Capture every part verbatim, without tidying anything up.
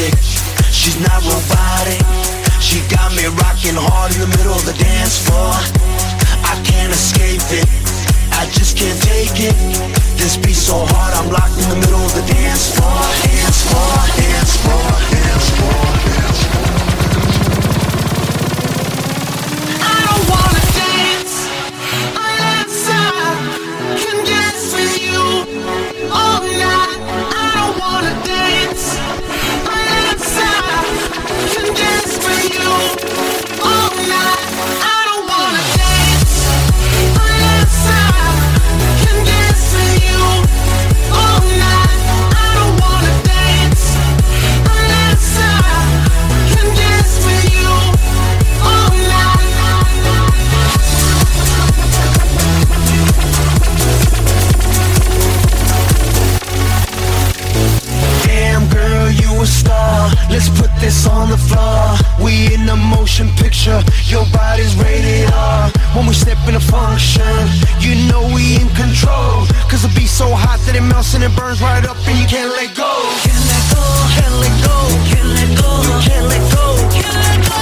realistic. She's not robotic. She got me rocking hard in the middle of the dance floor. I can't escape it, I just can't take it. This beat so hard, I'm locked in the middle of the dance floor. Dance floor, dance floor, dance floor, dance floor. I don't wanna dance unless I can dance with you all night. I don't wanna dance unless I can dance with you all night. I don't wanna dance unless I can dance with you all night. I don't wanna dance unless I can dance with you all night. Damn girl, you a star. Let's put this on the floor. We in a motion picture. Your body's rated R. When we step in a function, you know we in control. Cause the beat's so hot that it melts and it burns right up and you can't let go. Can't let go, can't let go, can't let go, can't let go, can't let go.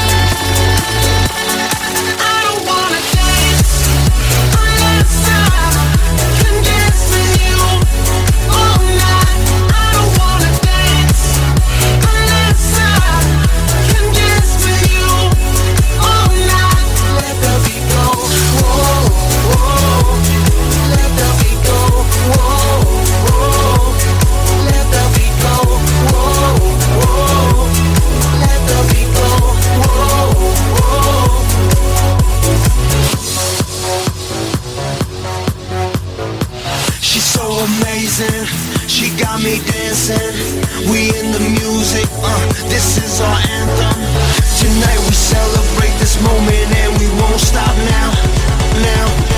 I don't wanna dance unless I can dance with you all night. I don't wanna dance unless I can dance with you all night. Let the beat go, whoa, whoa. Let the beat go, whoa, whoa. Let the beat go, whoa, whoa. Let the beat go, whoa, whoa. She's so amazing, she got me dancing. We in the music, uh, this is our anthem. Tonight we celebrate this moment and we won't stop now, now.